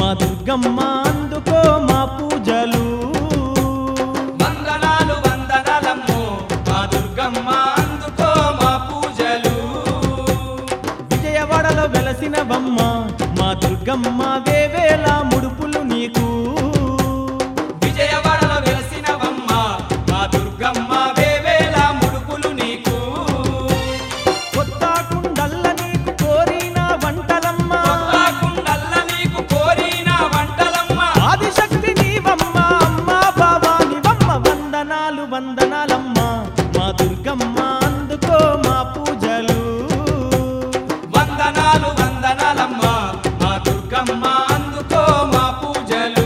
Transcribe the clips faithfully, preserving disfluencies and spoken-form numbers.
దుర్గమ్మ అందుకో మా పూజలు వందనాలు వందనాలమ్మో మా దుర్గమ్మ అందుకో మా పూజలు విజయవాడలో వెలసినవమ్మ మా దుర్గమ్మ వేవేల ముడుపులు నీకు విజయవాడలో వెలసినవమ్మ మా దుర్గమ్మ వేవేల ముడుపులు నీకు కొత్త కుండల్ల నీకు కోరిన వంటలమ్మ కొత్త కుండల్ల నీకు కోరిన వంటలమ్మ ఆదిశక్తి నీవమ్మ అమ్మ భవానివమ్మ వందనాలు వందనాలమ్మ మా దుర్గమ్మ అందుకో మా పూజలు వందనాలు వందనాలమ్మ మా దుర్గమ్మ అందుకో మా పూజలు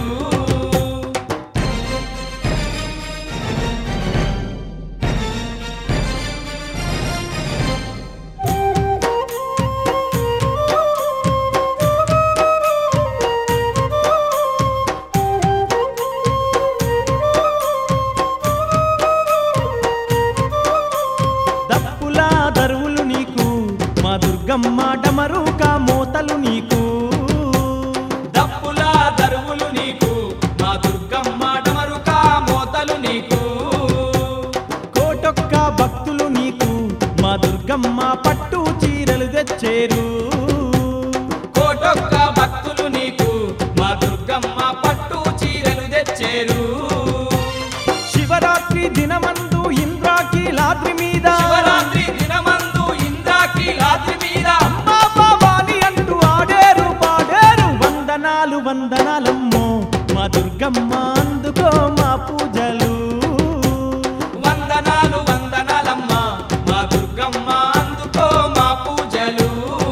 దప్పుల దరువులు నీకు మా దుర్గమ్మ డమరుక మోతలు నీకు దప్పుల దరువులు నీకు మా దుర్గమ్మ డమరుక మోతలు నీకు కోటొక్క భక్తులు నీకు మా దుర్గమ్మ పట్టు చీరలు తెచ్చేరు కోటొక్క భక్తులు నీకు మా దుర్గమ్మ పట్టు చీరలు తెచ్చేరు శివరాత్రి దినమందు ఇంద్రాకీలాద్రి మీద శివరాత్రి దినమందు ఇంద్రాకీలాద్రి మీద అమ్మా భవాని అంటూ ఆడేరు పాడేరు వందనాలు వందనాలమ్మో మా దుర్గమ్మ అందుకో మా పూజలు వందనాలు వందనాలమ్మ మా దుర్గమ్మ అందుకో మా పూజలు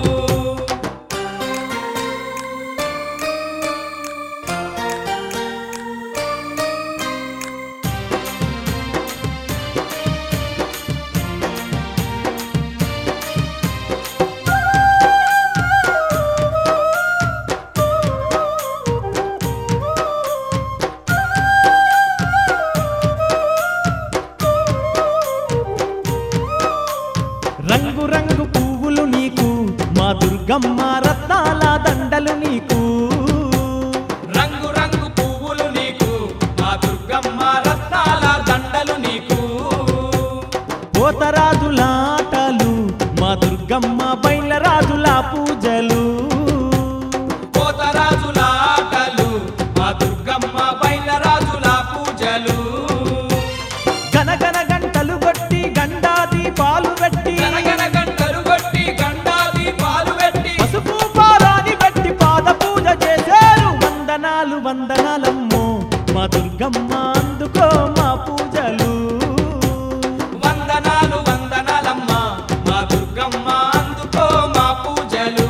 రంగు రంగు పువ్వులు నీకు మా దుర్గమ్మ రత్నాల దండలు నీకు రంగు రంగు పువ్వులు నీకు మా దుర్గమ్మ రత్నాల దండలు నీకు పోతరాజుల ఆటలు మా దుర్గమ్మ బయలరాజుల పూజలు కోతరాజుల ఆటలు మా దుర్గమ్మ బయలరాజుల పూజలు గనగన గంటలు కొట్టి గండాది పాలు పెట్టి గనగన గంటలు కొట్టి గండాది పాలు పెట్టి పసుపు పారాని పెట్టి పాద పూజ చేశారు వందనాలు వందనాలమ్మో మా దుర్గమ్మ అందుకో మా పూజలు వందనాలు వందనాలమ్మ మా దుర్గమ్మ అందుకో మా పూజలు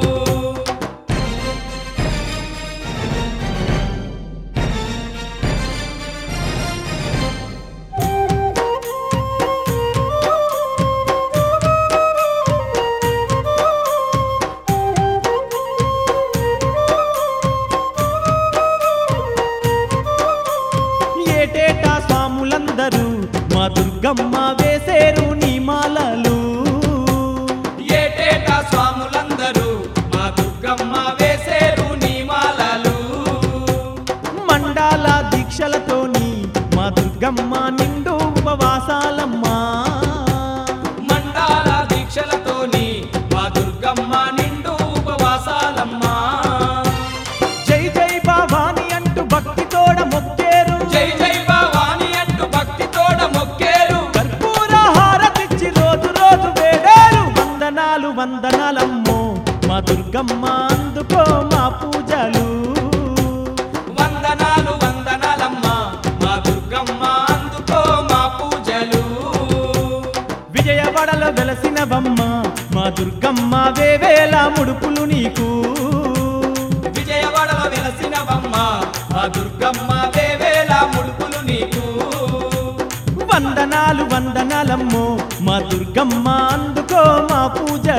ఏటేటా స్వాములందరూ మా దుర్గమ్మ వేసేరు నీ మాలలు ఏటేటా స్వాములందరూ మా దుర్గమ్మ వేసేరు నీమాలలు మండాల దీక్షలతోని మా దుర్గమ్మ నిండు ఉపవాసాలమ్మా మండాల దీక్షలతోని మా దుర్గమ్మ నిండు ఉపవాసాలమ్మా జై జై భవాని అంటూ భక్తితోడ మొక్కేరు జై జై భవాని అంటూ భక్తితోడ మొక్కేరు కర్పూర హారతిచ్చి రోజు రోజు వేడారు వందనాలు వందనాలమ్మో మా దుర్గమ్మ అందుకో మా పూజలు వందనాలు వందనాలమ్మ మా దుర్గమ్మ అందుకో మా పూజలు విజయవాడలో వెలసినవమ్మ మా దుర్గమ్మ వేవేల ముడుపులు నీకు విజయవాడలో వెలసినవమ్మ మా దుర్గమ్మ వేవేల ముడుపులు నీకు వందనాలు వందనాలమ్మో మా దుర్గమ్మ అందుకో మా పూజలు